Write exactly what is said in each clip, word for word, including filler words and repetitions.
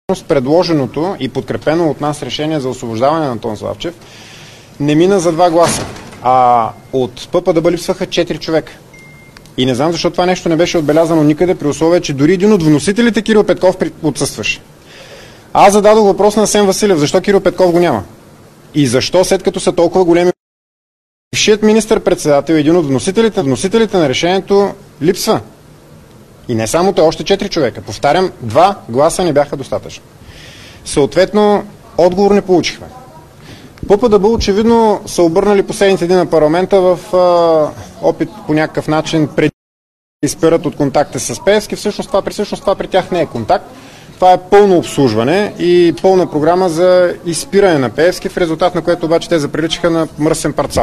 предложеното и подкрепено от нас решение за освобождаване на Антон Славчев не мина за два гласа, а от ППДБ липсваха четири човека. И не знам защо това нещо не беше отбелязано никъде, при условие, че дори един от вносителите, Кирил Петков, отсъстваше. Аз зададох въпрос на Асен Василев, защо Кирил Петков го няма? И защо, след като са толкова големи, бившият министър-председател, един от вносителите, вносителите на решението, липсва. И не само той, още четири човека. Повтарям, два гласа не бяха достатъчно. Съответно, отговор не получихме. ППДБ очевидно са обърнали последните дни на парламента в а, опит по някакъв начин преди да изпират от контакта с Пеевски. Всъщност това, при, всъщност това при тях не е контакт. Това е пълно обслужване и пълна програма за изпиране на Пеевски, в резултат на което обаче те заприличаха на мръсен парцал.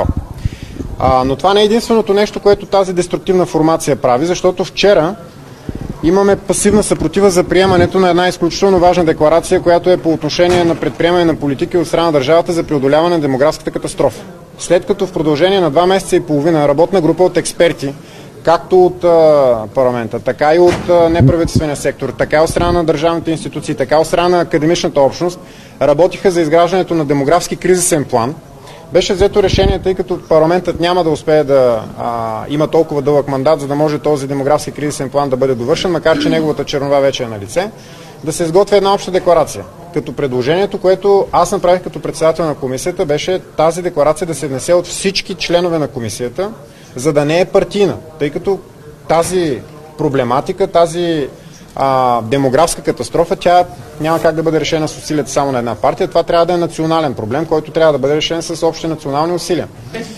А, но това не е единственото нещо, което тази деструктивна формация прави, защото вчера имаме пасивна съпротива за приемането на една изключително важна декларация, която е по отношение на предприемане на политики от страна на държавата за преодоляване на демографската катастрофа. След като в продължение на два месеца и половина работна група от експерти, както от а, парламента, така и от а, неправителствения сектор, така и от страна на държавните институции, така и от страна на академичната общност, работиха за изграждането на демографски кризисен план. Беше взето решение, тъй като парламентът няма да успее да а, има толкова дълъг мандат, за да може този демографски кризисен план да бъде довършен, макар че неговата чернова вече е на лице, да се изготвя една обща декларация. Като предложението, което аз направих като председател на комисията, беше тази декларация да се внесе от всички членове на комисията, за да не е партийна, тъй като тази проблематика, тази а, демографска катастрофа, тя няма как да бъде решена с усилията само на една партия. Това трябва да е национален проблем, който трябва да бъде решен с общи национални усилия.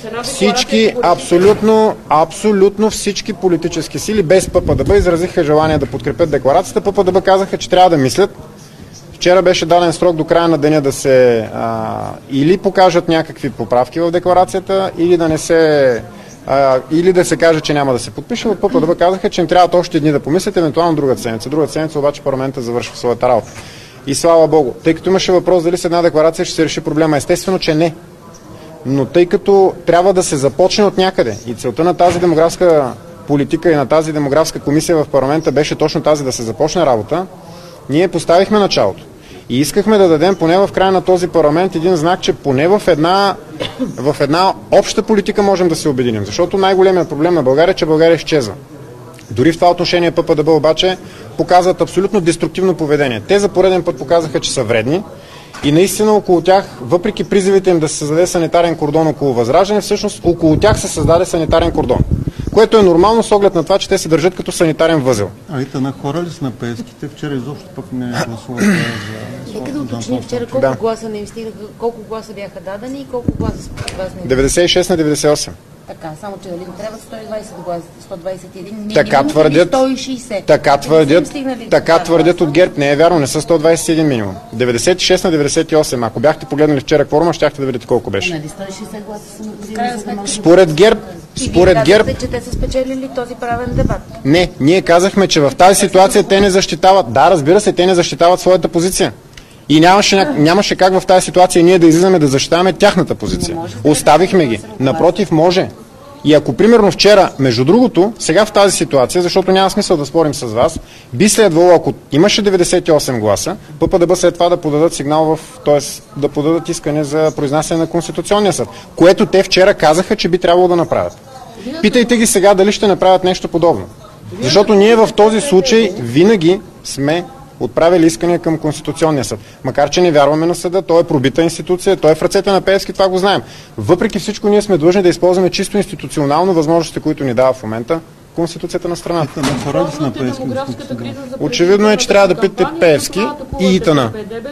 Всички, абсолютно, абсолютно всички политически сили, без ППДБ, изразиха желание да подкрепят декларацията. ППДБ казаха, че трябва да мислят. Вчера беше даден срок до края на деня да се а, или покажат някакви поправки в декларацията, или да не се Uh, или да се каже, че няма да се подпише. От ППДБ казаха, че им трябват още дни да помислят, евентуално другата седмица. Другата седмица обаче парламента завършва своята работа. И слава Богу. Тъй като имаше въпрос дали с една декларация ще се реши проблема, естествено, че не. Но тъй като трябва да се започне от някъде и целта на тази демографска политика и на тази демографска комисия в парламента беше точно тази, да се започне работа, ние поставихме началото. И искахме да дадем поне в края на този парламент един знак, че поне в една, в една обща политика можем да се обединим. Защото най-големият проблем на България е, че България изчезва. Дори в това отношение ППДБ обаче показват абсолютно деструктивно поведение. Те за пореден път показаха, че са вредни и наистина около тях, въпреки призивите им да се създаде санитарен кордон около Възраждане, всъщност около тях се създаде санитарен кордон. Което е нормално с оглед на това, че те се държат като санитарен възел. А и на хора ли са на Пеевските? Вчера изобщо пък не гласуваха за... Нека да уточним вчера колко да. гласа не им стигаха, колко гласа бяха дадени и колко гласа според вас не им. деветдесет и шест на деветдесет и осем. Така, само че дали трябва сто и двадесет гласа, сто двадесет и един минимум, така твърдят, сто и шейсет. Така твърдят, така твърдят от ГЕРБ. Не е вярно, не са сто двадесет и един минимум. деветдесет и шест на деветдесет и осем. Ако бяхте погледнали вчера кворума, щяхте да видите колко беше. Нали сто и шейсет гласа са на Според ГЕРБ, според ГЕРБ... казахте, че те са спечелили този правен дебат. Не, ние казахме, че в тази ситуация те не защитават. Да, разбира се, те не защитават своята позиция. И нямаше, нямаше как в тази ситуация ние да излизаме да защитаваме тяхната позиция. Оставихме ги. Напротив, може. И ако примерно вчера, между другото, сега в тази ситуация, защото няма смисъл да спорим с вас, би следвало, ако имаше деветдесет и осем гласа, ППДБ след това да подадат сигнал в, т.е. да подадат искане за произнасяне на Конституционния съд, което те вчера казаха, че би трябвало да направят. Питайте ги сега дали ще направят нещо подобно. Защото ние в този случай винаги сме отправили искания към Конституционния съд. Макар че не вярваме на съда, той е пробита институция, той е в ръцете на Пеевски, това го знаем. Въпреки всичко, ние сме длъжни да използваме чисто институционално възможностите, които ни дава в момента Конституцията на страната. Очевидно е, че трябва да питате Пеевски и ИТН.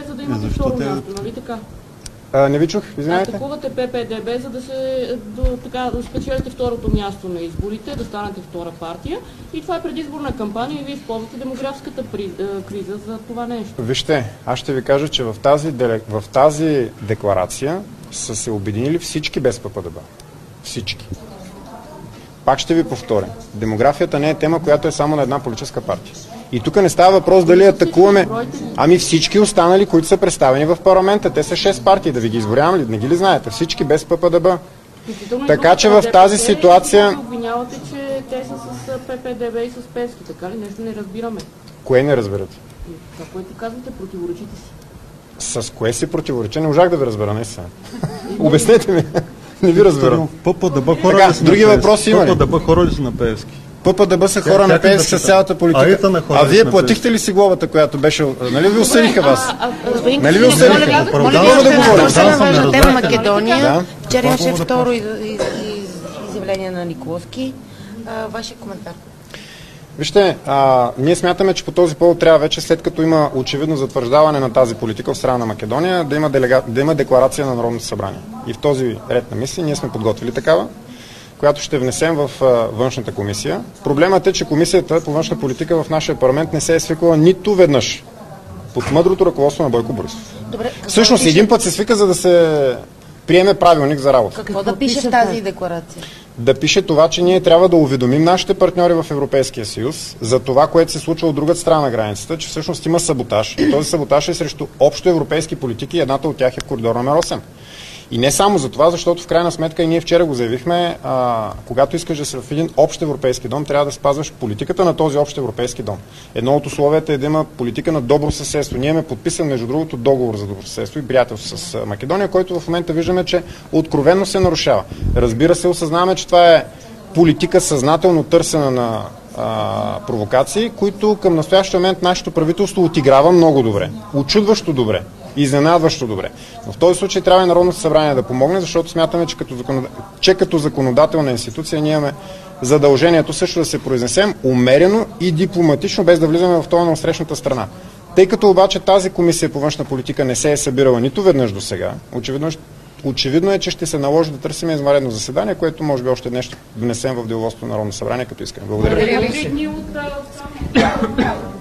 А, не ви чух, извинявайте. Атакувате ППДБ, за да се до, така, да спечелите второто място на изборите, да станете втора партия. И това е предизборна кампания и вие използвате демографската при, е, криза за това нещо. Вижте, аз ще ви кажа, че в тази, в тази декларация са се обединили всички без ППДБ. Всички. Пак ще ви повторя. Демографията не е тема, която е само на една политическа партия. И тук не става въпрос дали атакуваме... Ами всички останали, които са представени в парламента. Те са шест партии, да ви ги изборявам ли? Не ги ли знаете? Всички без ППДБ. Така че в тази ситуация... Обвинявате, че те са с ППДБ и с Пеевски, така ли? Нещо не разбираме. Кое не разбирате? Това, което казвате, противоречите си. С кое си противоречи? Не можах да ви разбера, наистина. Обяснете ми. Не ви разбирам. ППДБ хора Така, ли са други на въпроси има ли? ППДБ хора ли са на Пеевски? ППДБ са хора Тя- на тя Пеевски да с цялата политика. Аита на хора А ли вие на платихте ли си глобата, която беше... Нали ви осъдиха вас? Господин Нали ви Костадинов, осъдиха? моля ви, Оправдано моля ви, да говорим. да се Оправдано съм, навежда не тема разбрах. Македония. Да. Вчера Това имаше мога да второ из- из- из- изявление на Николовски. А, Вашия коментар? Вижте, а, ние смятаме, че по този повод трябва вече, след като има очевидно затвърждаване на тази политика в страна на Македония, да има, делега... да има декларация на Народното събрание. И в този ред на мисли ние сме подготвили такава, която ще внесем в а, външната комисия. Проблемът е, че комисията по външна политика в нашия парламент не се е свиквала нито веднъж под мъдрото ръководство на Бойко Борисов. Добре, какво Всъщност да пише, един път се свика, за да се приеме правилник за работа. какво да пише в тази декларация? Да пише това, че ние трябва да уведомим нашите партньори в Европейския съюз за това, което се случва от другата страна на границата, че всъщност има саботаж. И този саботаж е срещу общо европейски политики и едната от тях е в коридор номер осем. И не само за това, защото в крайна сметка и ние вчера го заявихме, а, когато искаш да си в един общ европейски дом, трябва да спазваш политиката на този общ европейски дом. Едно от условията е да има политика на добро съседство. Ние имаме подписан, между другото, договор за добро съседство и приятелство с Македония, който в момента виждаме, че откровенно се нарушава. Разбира се, осъзнаваме, че това е политика съзнателно търсена на а, провокации, които към настоящия момент нашето правителство отиграва много добре. Очудващо добре. Изненадващо добре. Но в този случай трябва и Народното събрание да помогне, защото смятаме, че като, законод... че като законодателна институция ние имаме задължението също да се произнесем умерено и дипломатично, без да влизаме в това на отсрещната страна. Тъй като обаче тази комисия по външна политика не се е събирала нито веднъж до сега, очевидно, очевидно е, че ще се наложи да търсим извънредно заседание, което може би още днес ще внесем в деловодството на Народното събрание, като искаме. Благодаря. Благодаря.